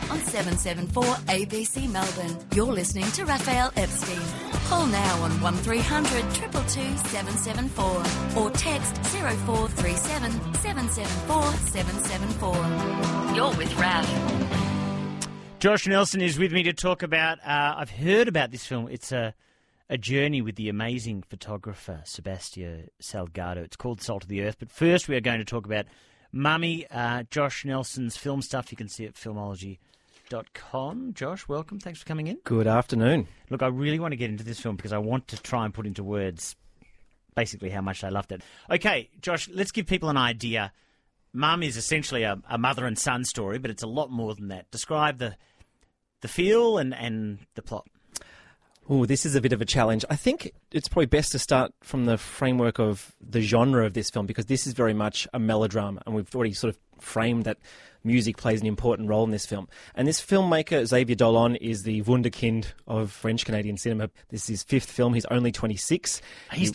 on 774 ABC Melbourne. You're listening to Raphael Epstein. Call now on 1300 222 774 or text 0437 774 774. You're with Raph. Josh Nelson is with me to talk about, I've heard about this film. It's a journey with the amazing photographer, Sebastião Salgado. It's called Salt of the Earth. But first we are going to talk about Mummy, Josh Nelson's film stuff. You can see it at filmology.com. Josh, welcome. Thanks for coming in. Good afternoon. Look, I really want to get into this film because I want to try and put into words basically how much I loved it. Okay, Josh, let's give people an idea. Mum is essentially a mother and son story, but it's a lot more than that. Describe the feel and the plot. Oh, this is a bit of a challenge. I think it's probably best to start from the framework of the genre of this film, because this is very much a melodrama, and we've already sort of framed that music plays an important role in this film. And this filmmaker, Xavier Dolan, is the wunderkind of French-Canadian cinema. This is his fifth film. He's only 26. He's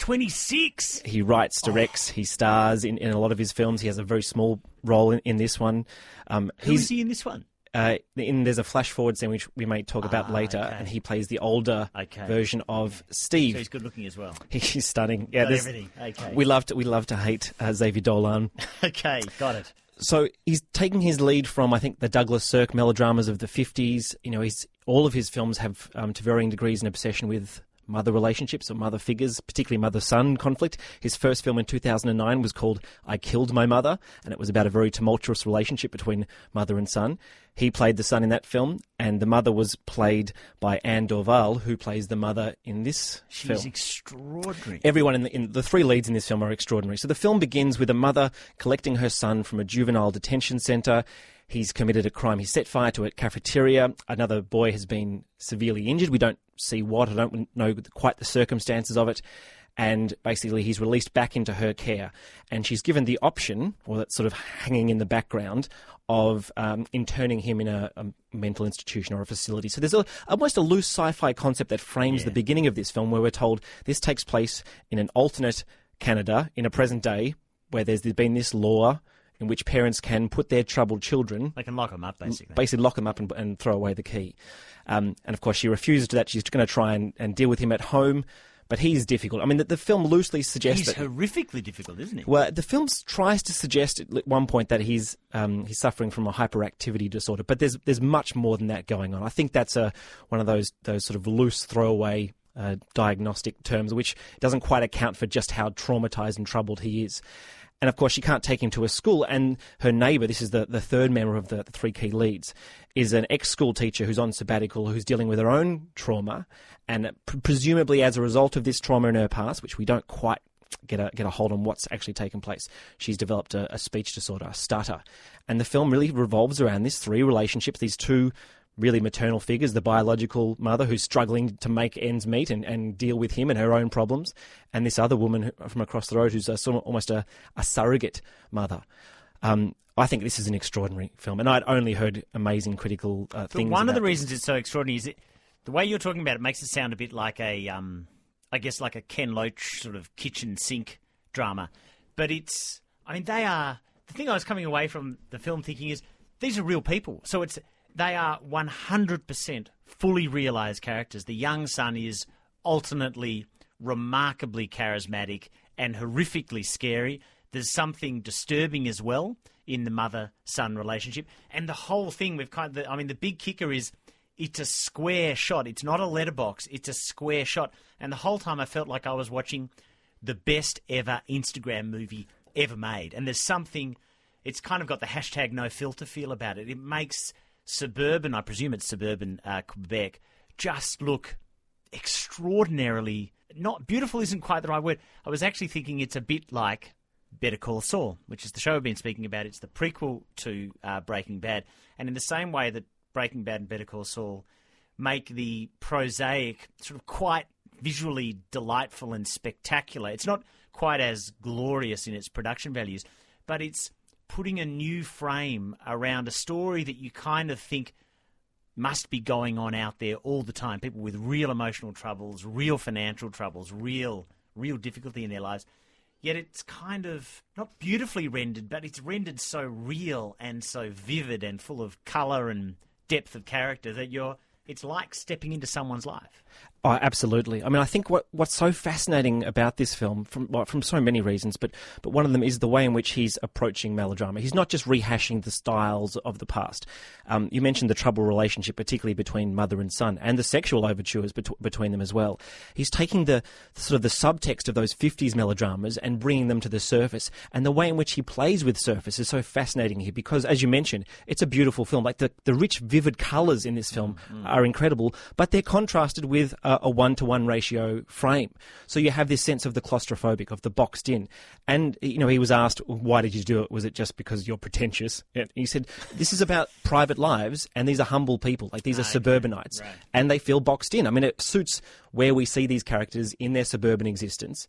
26? He writes, directs, he stars in a lot of his films. He has a very small role in this one. Who is he in this one? There's a flash forward scene which we may talk about later, okay. And he plays the older version of Steve. So he's good looking as well. He's stunning. Yeah, got everything. Okay. We love to hate Xavier Dolan. Okay, got it. So he's taking his lead from, I think, the Douglas Sirk melodramas of the 50s. You know, all of his films have, to varying degrees, an obsession with mother relationships or mother figures, particularly mother-son conflict. His first film in 2009 was called I Killed My Mother, and it was about a very tumultuous relationship between mother and son. He played the son in that film, and the mother was played by Anne Dorval, who plays the mother in this film. She's extraordinary. Everyone in the three leads in this film are extraordinary. So the film begins with a mother collecting her son from a juvenile detention centre. He's committed a crime. He's set fire to a cafeteria. Another boy has been severely injured. We don't see what. I don't know quite the circumstances of it. And basically he's released back into her care. And she's given the option, or that's sort of hanging in the background, of interning him in a mental institution or a facility. So there's almost a loose sci-fi concept that frames the beginning of this film, where we're told this takes place in an alternate Canada, in a present day, where there's been this law in which parents can put their troubled children... They can lock them up, basically. Basically lock them up and throw away the key. And, of course, she refuses to that. She's going to try and deal with him at home, but he's difficult. I mean, the film loosely suggests He's horrifically difficult, isn't he? Well, the film tries to suggest at one point that he's suffering from a hyperactivity disorder, but there's much more than that going on. I think that's one of those sort of loose throwaway diagnostic terms, which doesn't quite account for just how traumatized and troubled he is. And, of course, she can't take him to a school. And her neighbour, this is the third member of the three key leads, is an ex-school teacher who's on sabbatical, who's dealing with her own trauma. And presumably as a result of this trauma in her past, which we don't quite get a hold on what's actually taken place, she's developed a speech disorder, a stutter. And the film really revolves around these three relationships, these two really maternal figures, the biological mother who's struggling to make ends meet and deal with him and her own problems, and this other woman from across the road who's almost a surrogate mother. I think this is an extraordinary film, and I'd only heard amazing critical things. One of the this. reasons it's so extraordinary is the way you're talking about it makes it sound a bit like I guess like a Ken Loach sort of kitchen sink drama. But the thing I was coming away from the film thinking is these are real people. So they are 100% fully realised characters. The young son is alternately remarkably charismatic and horrifically scary. There's something disturbing as well in the mother-son relationship. And the whole thing, the big kicker is it's a square shot. It's not a letterbox. It's a square shot. And the whole time I felt like I was watching the best ever Instagram movie ever made. And there's something, it's kind of got the hashtag no filter feel about it. It makes suburban, I presume it's suburban Quebec, just look extraordinarily, not beautiful isn't quite the right word. I was actually thinking it's a bit like Better Call Saul, which is the show I've been speaking about. It's the prequel to Breaking Bad. And in the same way that Breaking Bad and Better Call Saul make the prosaic sort of quite visually delightful and spectacular. It's not quite as glorious in its production values, but it's putting a new frame around a story that you kind of think must be going on out there all the time. People with real emotional troubles, real financial troubles, real difficulty in their lives. Yet it's kind of not beautifully rendered, but it's rendered so real and so vivid and full of colour and depth of character that it's like stepping into someone's life. Oh, absolutely. I mean, I think what's so fascinating about this film, from so many reasons, but one of them is the way in which he's approaching melodrama. He's not just rehashing the styles of the past. You mentioned the troubled relationship, particularly between mother and son, and the sexual overtures between them as well. He's taking the sort of the subtext of those 50s melodramas and bringing them to the surface. And the way in which he plays with surface is so fascinating here because, as you mentioned, it's a beautiful film. Like the rich, vivid colours in this film are incredible, but they're contrasted with a 1-to-1 ratio frame. So you have this sense of the claustrophobic, of the boxed in. And, he was asked, why did you do it? Was it just because you're pretentious? And he said, this is about private lives, and these are humble people. Like, these are suburbanites. Right. And they feel boxed in. I mean, it suits where we see these characters in their suburban existence,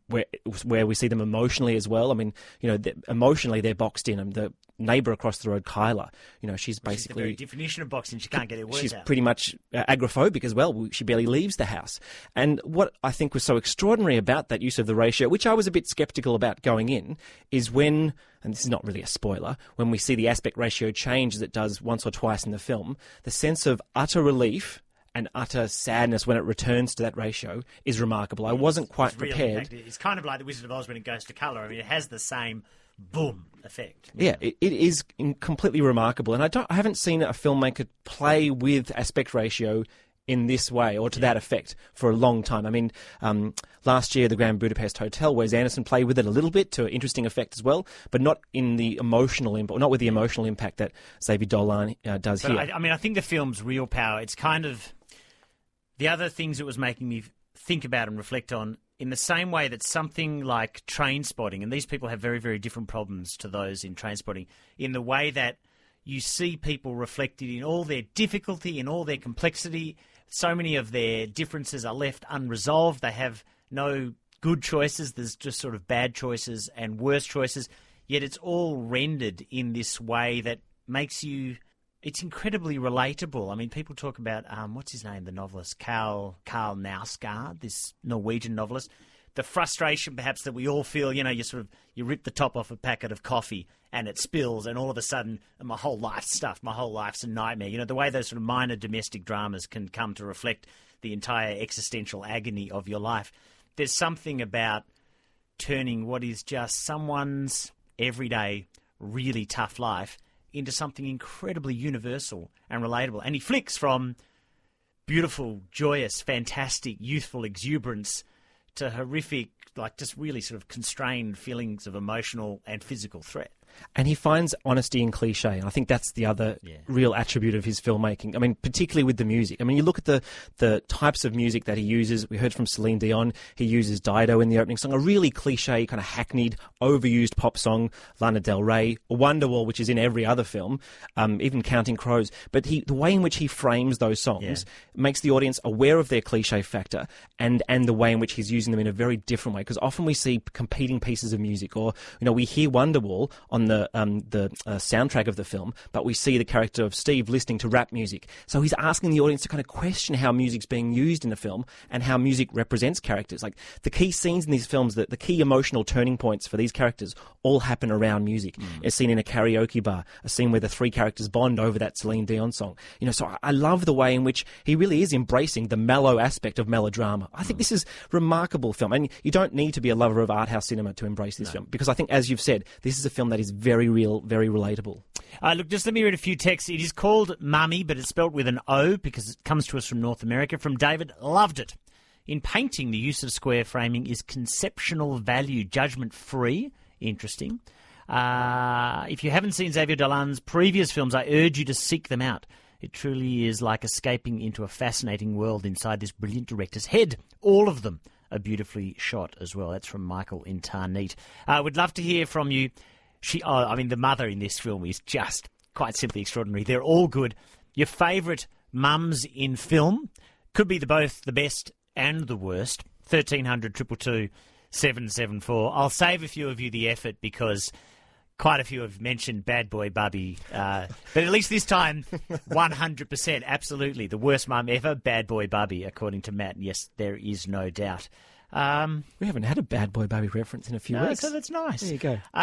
where we see them emotionally as well. I mean, emotionally they're boxed in. The neighbour across the road, Kyla, she's basically... She's the very definition of boxing. She can't get her words out. She's pretty much agoraphobic as well. She barely leaves the house. And what I think was so extraordinary about that use of the ratio, which I was a bit sceptical about going in, is when, and this is not really a spoiler, when we see the aspect ratio change as it does once or twice in the film, the sense of utter relief and utter sadness when it returns to that ratio is remarkable. I wasn't quite prepared. It's kind of like The Wizard of Oz when it goes to colour. I mean, it has the same boom effect. Yeah, it is completely remarkable. And I haven't seen a filmmaker play with aspect ratio in this way or to that effect for a long time. I mean, last year, the Grand Budapest Hotel, Wes Anderson played with it a little bit to interesting effect as well, but not in the emotional impact, not with the emotional impact that Xavier Dolan does here. I think the film's real power, it's kind of the other things it was making me think about and reflect on, in the same way that something like Trainspotting, and these people have very, very different problems to those in Trainspotting, in the way that you see people reflected in all their difficulty, in all their complexity. So many of their differences are left unresolved. They have no good choices. There's just sort of bad choices and worse choices. Yet it's all rendered in this way that makes you... It's incredibly relatable. I mean, people talk about, what's his name, the novelist, Karl Knausgaard, this Norwegian novelist. The frustration, perhaps, that we all feel, you rip the top off a packet of coffee and it spills and all of a sudden my whole life's stuffed, my whole life's a nightmare. The way those sort of minor domestic dramas can come to reflect the entire existential agony of your life. There's something about turning what is just someone's everyday, really tough life into something incredibly universal and relatable. And he flicks from beautiful, joyous, fantastic, youthful exuberance to horrific, like just really sort of constrained feelings of emotional and physical threat. And he finds honesty in cliche, and I think that's the other real attribute of his filmmaking. I mean, particularly with the music. I mean, you look at the types of music that he uses. We heard from Celine Dion. He uses Dido in the opening song, a really cliche, kind of hackneyed, overused pop song. Lana Del Rey, Wonderwall, which is in every other film, even Counting Crows. But the way in which he frames those songs makes the audience aware of their cliche factor and the way in which he's using them in a very different way. Because often we see competing pieces of music, or we hear Wonderwall on the soundtrack of the film, but we see the character of Steve listening to rap music. So he's asking the audience to kind of question how music's being used in the film and how music represents characters. Like the key scenes in these films, the key emotional turning points for these characters all happen around music. A scene in a karaoke bar, a scene where the three characters bond over that Celine Dion song. So I love the way in which he really is embracing the mellow aspect of melodrama. I think this is a remarkable film, and you don't need to be a lover of art house cinema to embrace this film, because I think, as you've said, this is a film that is very real, very relatable. Look, just let me read a few texts. It is called Mummy, but it's spelled with an O because it comes to us from North America. From David, loved it. In painting, the use of square framing is conceptual value, judgment-free. Interesting. If you haven't seen Xavier Dolan's previous films, I urge you to seek them out. It truly is like escaping into a fascinating world inside this brilliant director's head. All of them are beautifully shot as well. That's from Michael in Tarneet. We'd love to hear from you. The mother in this film is just quite simply extraordinary. They're all good. Your favourite mums in film could be both the best and the worst. 1300 222 774. I'll save a few of you the effort because quite a few have mentioned Bad Boy Bubby. But at least this time, 100%, absolutely. The worst mum ever, Bad Boy Bubby, according to Matt. Yes, there is no doubt. We haven't had a Bad Boy Bubby reference in a few weeks. So that's nice. There you go.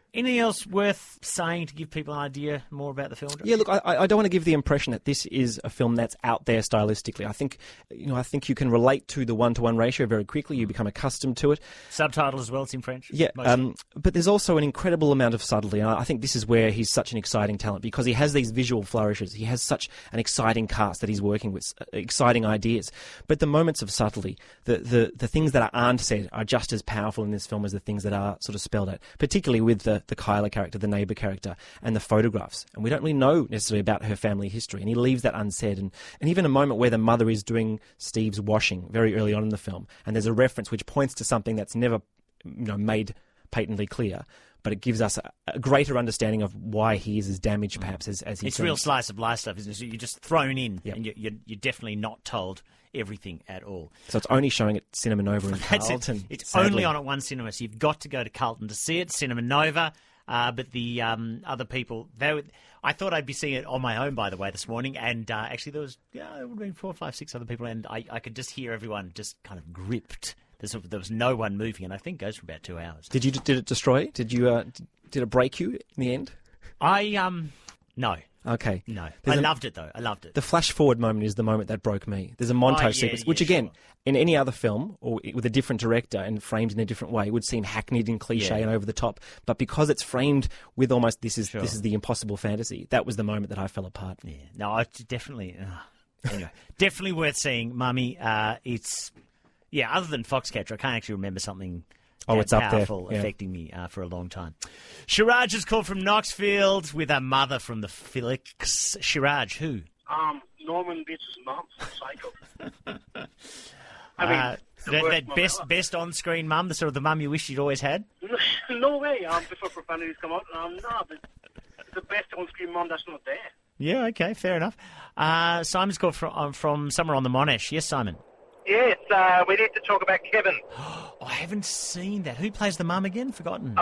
Anything else worth saying to give people an idea more about the film? Yeah, look, I don't want to give the impression that this is a film that's out there stylistically. I think you can relate to the 1-to-1 ratio very quickly. You become accustomed to it. Subtitle as well, it's in French. Yeah, but there's also an incredible amount of subtlety. And I think this is where he's such an exciting talent, because he has these visual flourishes. He has such an exciting cast that he's working with, exciting ideas. But the moments of subtlety, the things that aren't said are just as powerful in this film as the things that are sort of spelled out, particularly with the Kyla character, the neighbour character, and the photographs. And we don't really know necessarily about her family history, and he leaves that unsaid. And even a moment where the mother is doing Steve's washing very early on in the film, and there's a reference which points to something that's never made patently clear, but it gives us a greater understanding of why he is as damaged, perhaps, as he It's seems. real slice of life stuff, isn't it? So you're just thrown in, Yep. and you're definitely not told everything at all. So it's only showing at Cinema Nova in That's Carlton. it. It's sadly. only on at one cinema, so you've got to go to Carlton to see it, Cinema Nova. But the other people, I thought I'd be seeing it on my own, by the way, this morning. And actually, there would have been 4, 5, 6 other people, and I could just hear everyone just kind of gripped. There was no one moving, and I think it goes for about 2 hours. Did it destroy? Did it break you in the end? No. Okay. No. There's I loved it, though. I loved it. The flash forward moment is the moment that broke me. There's a montage sequence, which again, sure. in any other film or with a different director and framed in a different way, would seem hackneyed and cliche and over the top. But because it's framed with almost this is the impossible fantasy, that was the moment that I fell apart. Yeah. No, it's definitely. Anyway, definitely worth seeing, Mummy. It's other than Foxcatcher, I can't actually remember something. It's up there. Powerful, affecting me for a long time. Shiraj is called from Knoxfield with a mother from the Felix. Shiraj, who? Norman Bates' mum, Psycho. That best on-screen mum, the sort of the mum you wish you'd always had? No way. Before Profanities come out, no, but it's the best on-screen mum that's not there. Yeah, okay, fair enough. Simon's called from somewhere on the Monash. Yes, Simon? Yes, we need to talk about Kevin. I haven't seen that. Who plays the mum again? Forgotten.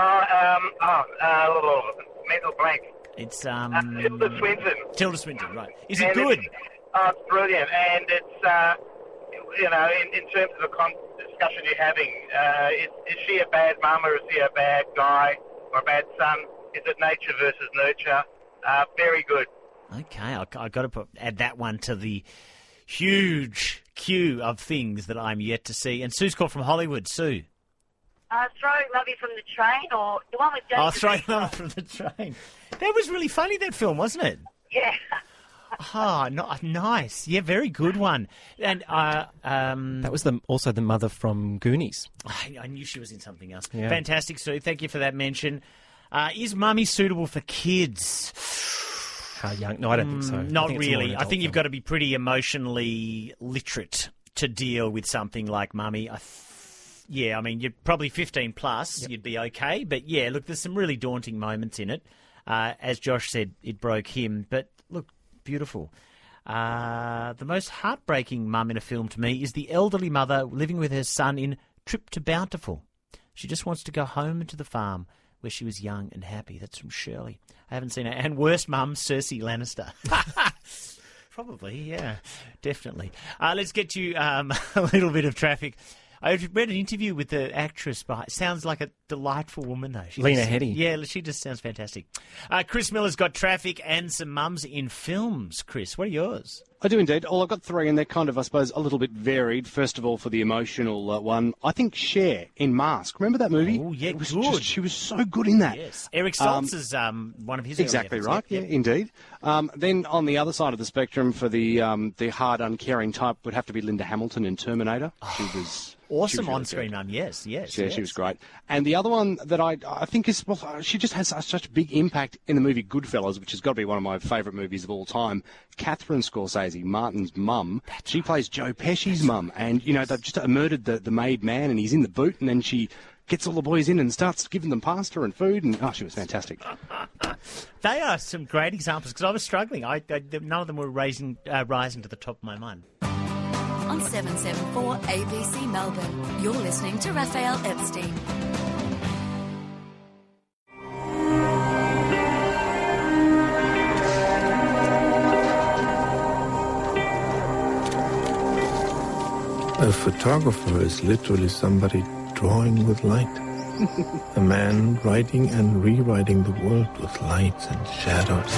Mental blank. It's Tilda Swinton. Tilda Swinton, right. Is it And good? It's brilliant, and it's in terms of the discussion you're having, is she a bad mum or is he a bad guy or a bad son? Is it nature versus nurture? Very good. Okay, I've got to add that one to the huge queue of things that I'm yet to see. And Sue's called from Hollywood. Sue. Throwing Lovey from the Train, or the one with Jason. Oh, Throwing Lovey from the Train. That was really funny, that film, wasn't it? Yeah. Nice. Yeah, very good one. And That was also the mother from Goonies. I knew she was in something else. Yeah. Fantastic, Sue. Thank you for that mention. Is Mummy suitable for kids? How young? No, I don't think so. Not think it's more really. an I adult think you've film. got to be pretty emotionally literate to deal with something like Mummy. I mean, you're probably 15 plus, You'd be okay. But yeah, look, there's some really daunting moments in it. As Josh said, it broke him. But look, beautiful. The most heartbreaking mum in a film to me is the elderly mother living with her son in Trip to Bountiful. She just wants to go home to the farm where she was young and happy. That's from Shirley. I haven't seen her. And worst mum, Cersei Lannister. Probably, yeah, definitely. Let's get you a little bit of traffic. I read an interview with the actress. Sounds like a delightful woman, though. Lena Headey. Yeah, she just sounds fantastic. Chris Miller's got traffic and some mums in films. Chris, what are yours? I do indeed. Well, I've got three, and they're kind of, I suppose, a little bit varied. First of all, for the emotional one, I think Cher in Mask. Remember that movie? Oh, yeah, it was good. She was so good in that. Yes. Eric Stoltz is one of his Exactly early right. efforts. Yeah, indeed. Then on the other side of the spectrum, for the hard, uncaring type, would have to be Linda Hamilton in Terminator. She was Awesome really on-screen good. mum, yes. Yeah, she was great. And the other one that I think is, well, she just has such a big impact in the movie Goodfellas, which has got to be one of my favourite movies of all time. Catherine Scorsese, Martin's mum. She plays Joe Pesci's mum. And, you know, they've just murdered the made man, and he's in the boot, and then she gets all the boys in and starts giving them pasta and food, and, she was fantastic. They are some great examples, because I was struggling. None of them were rising to the top of my mind. On 774 ABC Melbourne, you're listening to Raphael Epstein. A photographer is literally somebody drawing with light. A man writing and rewriting the world with lights and shadows.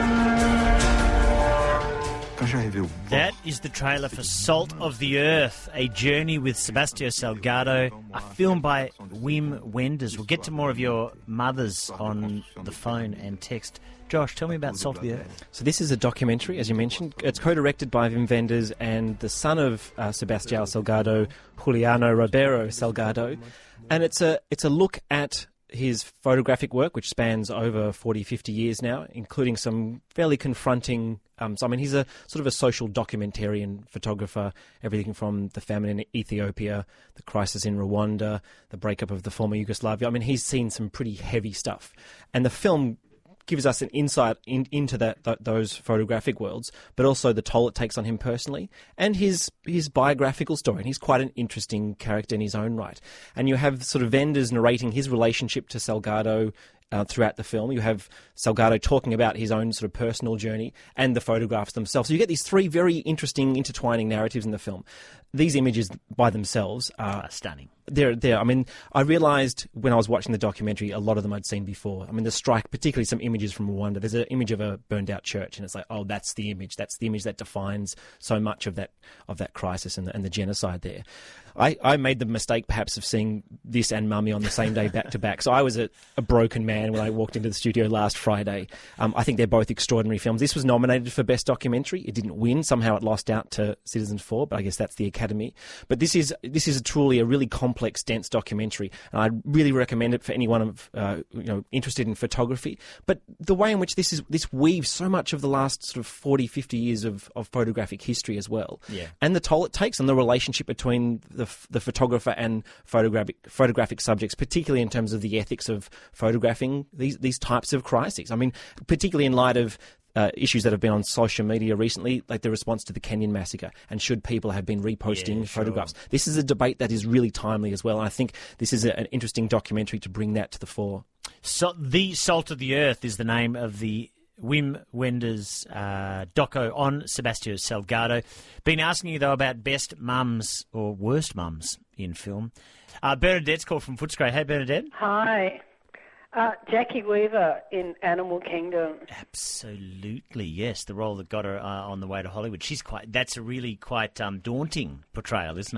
That is the trailer for Salt of the Earth, a journey with Sebastião Salgado, a film by Wim Wenders. We'll get to more of your mothers on the phone and text. Josh, tell me about Salt of the Earth. So this is a documentary, as you mentioned. It's co-directed by Wim Wenders and the son of Sebastião Salgado, Juliano Ribeiro Salgado. And it's a look at his photographic work, which spans over 40, 50 years now, including some fairly confronting... he's a sort of a social documentarian photographer, everything from the famine in Ethiopia, the crisis in Rwanda, the breakup of the former Yugoslavia. I mean, he's seen some pretty heavy stuff. And the film gives us an insight into those photographic worlds, but also the toll it takes on him personally, and his biographical story. And he's quite an interesting character in his own right. And you have sort of Wenders narrating his relationship to Salgado throughout the film. You have Salgado talking about his own sort of personal journey and the photographs themselves. So you get these three very interesting intertwining narratives in the film. These images by themselves are stunning. They're there. I mean, I realised when I was watching the documentary, a lot of them I'd seen before. I mean, the strike, particularly some images from Rwanda. There's an image of a burned out church, and it's like, oh, that's the image. That's the image that defines so much of that crisis and the genocide there. I made the mistake perhaps of seeing this and Mummy on the same day back to back. So I was a broken man when I walked into the studio last Friday. I think they're both extraordinary films. This was nominated for Best Documentary. It didn't win. Somehow it lost out to Citizen 4, but I guess that's the Academy. But this is truly a really complex, dense documentary, and I really recommend it for anyone interested in photography. But the way in which this weaves so much of the last sort of 40, 50 years of photographic history as well, and the toll it takes on the relationship between the photographer and photographic subjects, particularly in terms of the ethics of photographing these types of crises. I mean, particularly in light of issues that have been on social media recently, like the response to the Kenyan massacre, and should people have been reposting photographs. This is a debate that is really timely as well, and I think this is an interesting documentary to bring that to the fore. So, The Salt of the Earth is the name of the Wim Wenders doco on Sebastião Salgado. Been asking you, though, about best mums or worst mums in film. Bernadette's called from Footscray. Hey, Bernadette. Hi. Jackie Weaver in Animal Kingdom. Absolutely, yes. The role that got her on the way to Hollywood. That's a really quite daunting portrayal, isn't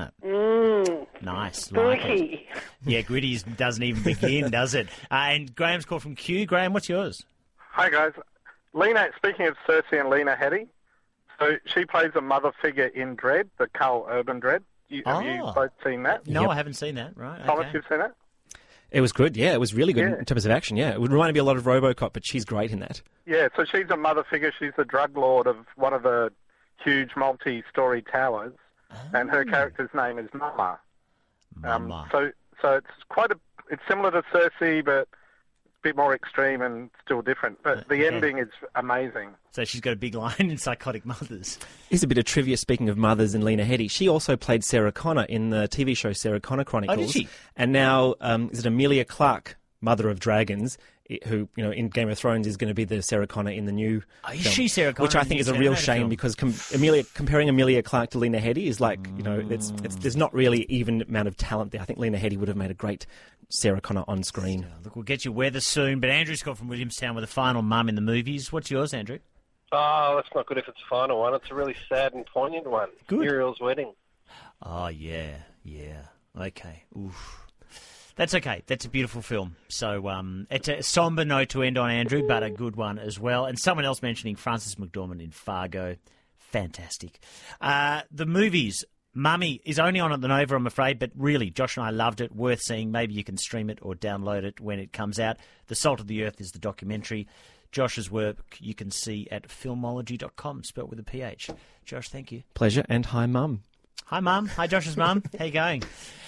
it? Nice. Gritty. Like yeah, gritty doesn't even begin, does it? And Graham's called from Kew. Graham, what's yours? Hi, guys. Speaking of Cersei and Lena Headey, so she plays a mother figure in Dredd, the Carl Urban Dredd. Have you both seen that? No, I haven't seen that. Right. Thomas, okay. you've seen it? It was good, yeah. It was really good in terms of action, yeah. It would remind me a lot of RoboCop, but she's great in that. Yeah, so she's a mother figure. She's the drug lord of one of the huge multi-story towers, and her character's name is Mama. So it's similar to Cersei, but a bit more extreme and still different. But the ending is amazing. So she's got a big line in Psychotic Mothers. Here's a bit of trivia, speaking of mothers and Lena Headey. She also played Sarah Connor in the TV show Sarah Connor Chronicles. Oh, did she? And now, is it Emilia Clarke, Mother of Dragons, who, in Game of Thrones is going to be the Sarah Connor in the new Is film, she Sarah Connor? which I think is a real shame because comparing Emilia Clarke to Lena Headey is like, there's not really even amount of talent there. I think Lena Headey would have made a great Sarah Connor on screen. Look, we'll get you weather soon, but Andrew's got from Williamstown with a final mum in the movies. What's yours, Andrew? Oh, that's not good if it's a final one. It's a really sad and poignant one. Good. Muriel's Wedding. Oh, yeah. Okay. Oof. That's okay. That's a beautiful film. So it's a sombre note to end on, Andrew, but a good one as well. And someone else mentioning Frances McDormand in Fargo. Fantastic. The movies. Mummy is only on at the Nova, I'm afraid, but really, Josh and I loved it. Worth seeing. Maybe you can stream it or download it when it comes out. The Salt of the Earth is the documentary. Josh's work you can see at filmology.com, spelt with a PH. Josh, thank you. Pleasure, and hi, Mum. Hi, Mum. Hi, Josh's mum. How you going?